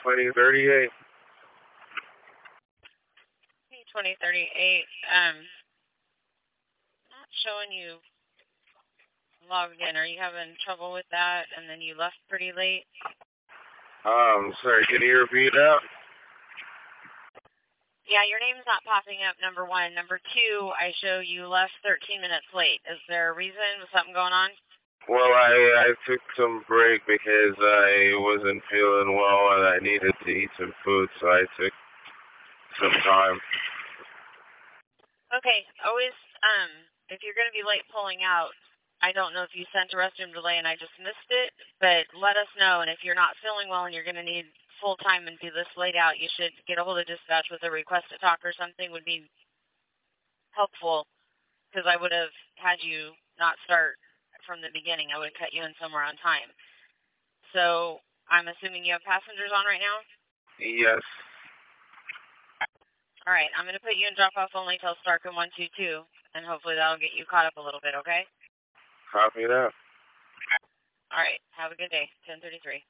2038. Hey, 2038. Not showing you logged in. Are you having trouble with that? And then you left pretty late? Sorry, can you repeat that? Yeah, your name's not popping up, number one. Number two, I show you left 13 minutes late. Is there a reason? Was something going on? Well, I took some break because I wasn't feeling well and I needed to eat some food, so I took some time. Okay, always, if you're going to be late pulling out, I don't know if you sent a restroom delay and I just missed it, but let us know. And if you're not feeling well and you're going to need full time and be this late out, you should get a hold of dispatch with a request to talk or something would be helpful, because I would have had you not start from the beginning. I would have cut you in somewhere on time. So I'm assuming you have passengers on right now? Yes. All right, I'm going to put you in drop-off only till Starcom 122, and hopefully that'll get you caught up a little bit, okay? Copy that. All right, have a good day. 10:33.